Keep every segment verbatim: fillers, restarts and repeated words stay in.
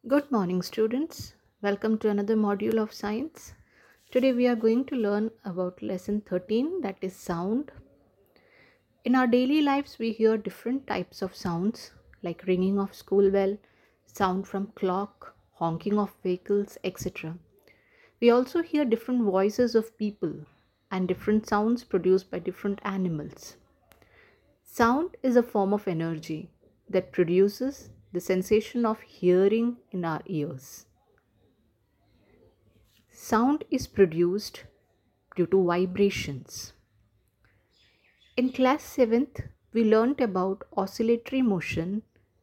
Good morning, students. Welcome to another module of science. Today we are going to learn about lesson thirteen, that is sound. In our daily lives, we hear different types of sounds like ringing of school bell, sound from clock, honking of vehicles, et cetera. We also hear different voices of people and different sounds produced by different animals. Sound is a form of energy that produces the sensation of hearing in our ears. Sound is produced due to vibrations. In class seventh, we learnt about oscillatory motion,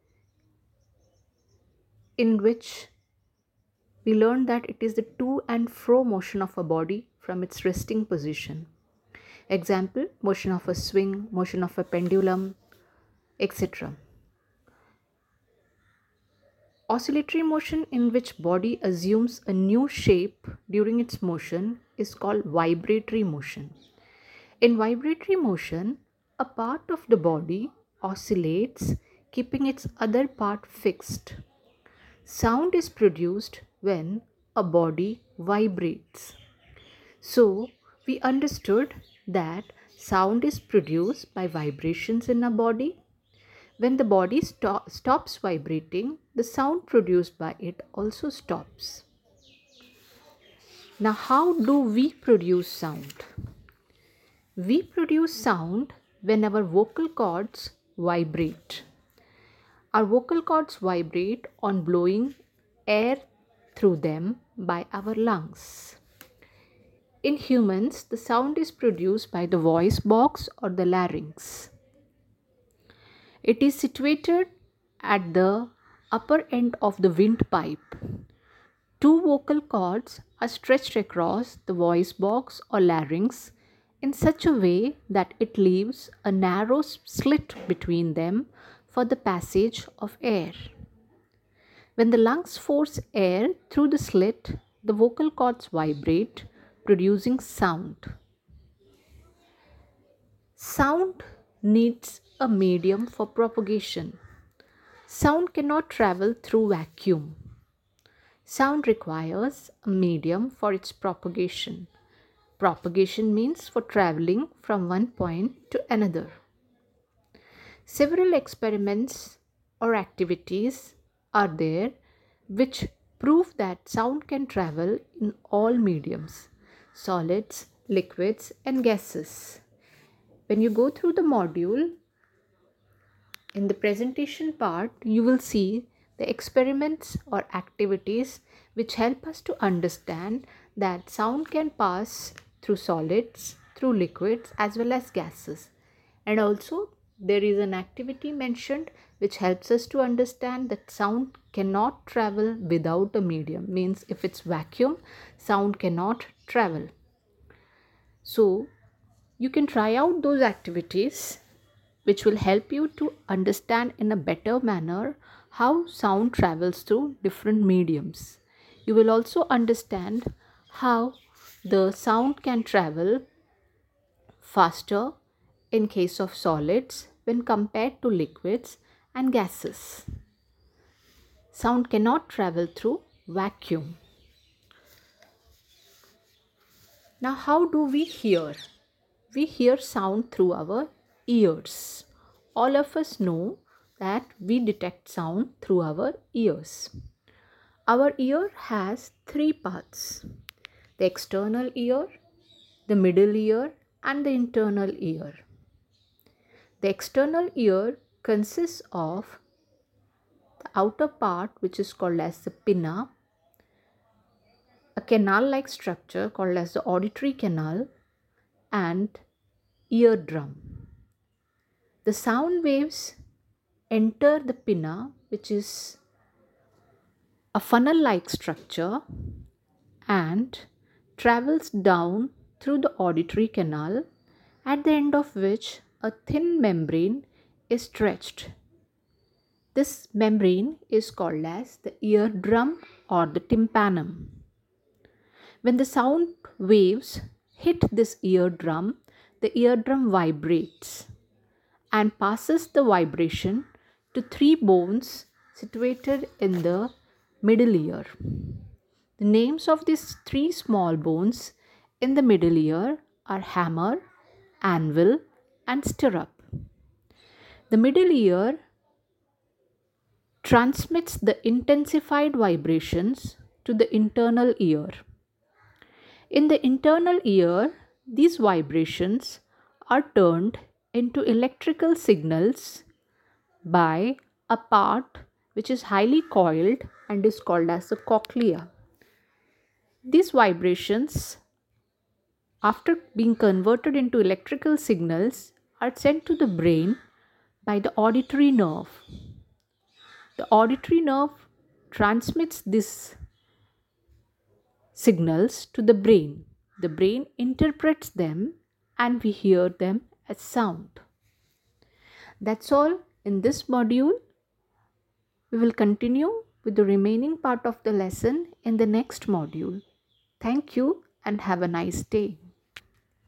in which we learned that it is the to and fro motion of a body from its resting position. Example, motion of a swing, motion of a pendulum, et cetera. Oscillatory motion, in which body assumes a new shape during its motion, is called vibratory motion. In vibratory motion, a part of the body oscillates, keeping its other part fixed. Sound is produced when a body vibrates. So, we understood that sound is produced by vibrations in a body. When the body sto- stops vibrating, the sound produced by it also stops. Now, how do we produce sound? We produce sound when our vocal cords vibrate. Our vocal cords vibrate on blowing air through them by our lungs. In humans, the sound is produced by the voice box or the larynx. It is situated at the upper end of the windpipe. Two vocal cords are stretched across the voice box or larynx in such a way that it leaves a narrow slit between them for the passage of air. When the lungs force air through the slit, the vocal cords vibrate, producing sound. Sound needs a medium for propagation. Sound cannot travel through vacuum. Sound requires a medium for its propagation. Propagation means for traveling from one point to another. Several experiments or activities are there which prove that sound can travel in all mediums: solids, liquids, and gases. When you go through the module, in the presentation part, you will see the experiments or activities which help us to understand that sound can pass through solids, through liquids, as well as gases. And also, there is an activity mentioned which helps us to understand that sound cannot travel without a medium. Means if it's vacuum, sound cannot travel. So, you can try out those activities which will help you to understand in a better manner how sound travels through different mediums. You will also understand how the sound can travel faster in case of solids when compared to liquids and gases. Sound cannot travel through vacuum. Now, how do we hear? We hear sound through our ears. All of us know that we detect sound through our ears. Our ear has three parts: the external ear, the middle ear, and the internal ear. The external ear consists of the outer part, which is called as the pinna, a canal-like structure called as the auditory canal, and eardrum. The sound waves enter the pinna, which is a funnel-like structure, and travels down through the auditory canal, at the end of which a thin membrane is stretched. This membrane is called as the eardrum or the tympanum. When the sound waves hit this eardrum, the eardrum vibrates and passes the vibration to three bones situated in the middle ear. The names of these three small bones in the middle ear are hammer, anvil, and stirrup. The middle ear transmits the intensified vibrations to the internal ear. In the internal ear, these vibrations are turned into electrical signals by a part which is highly coiled and is called as the cochlea. These vibrations, after being converted into electrical signals, are sent to the brain by the auditory nerve. The auditory nerve transmits these signals to the brain. The brain interprets them and we hear them as sound. That's all in this module. We will continue with the remaining part of the lesson in the next module. Thank you and have a nice day.